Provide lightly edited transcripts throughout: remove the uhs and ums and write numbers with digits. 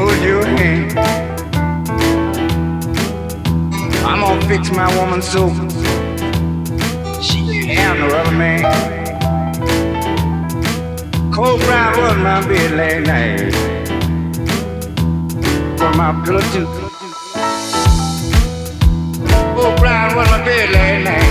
hold your hand. I'm gonna fix my woman so she can't handle other man. Cold brown was my bed last night. For my pillow too. Cold brown was my bed last night.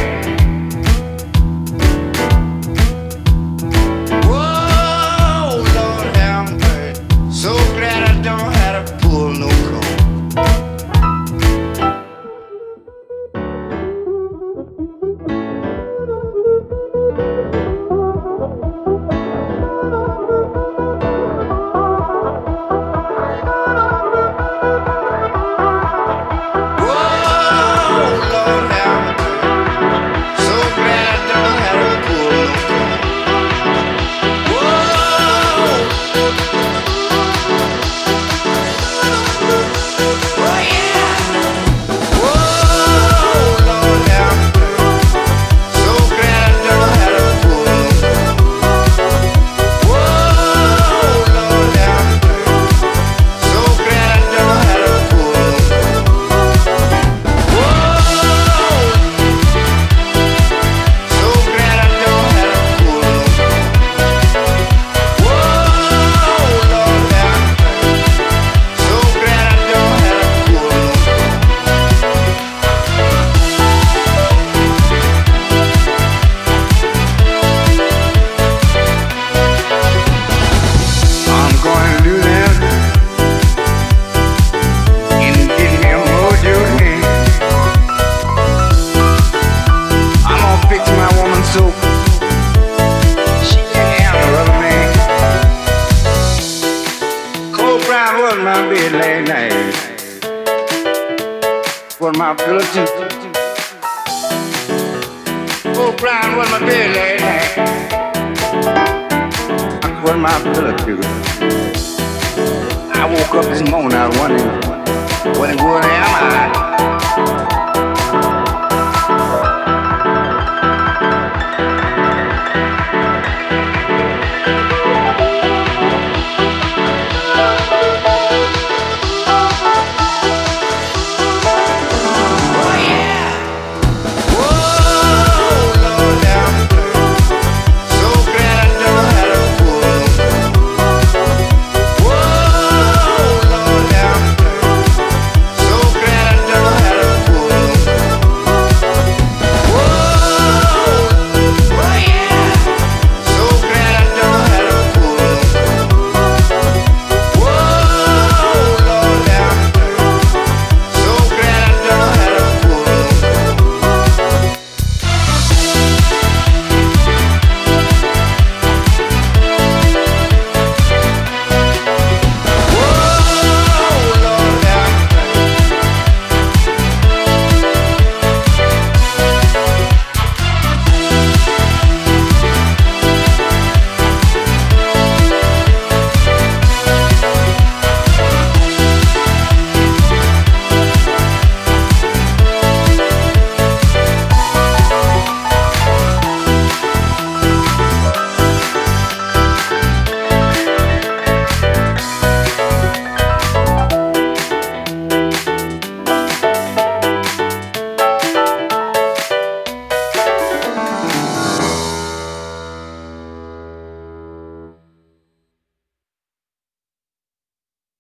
My bed last night for my pillow too. Oh, Brian was my bed last night for my pillow too. I woke up this morning, I was wondering what am I?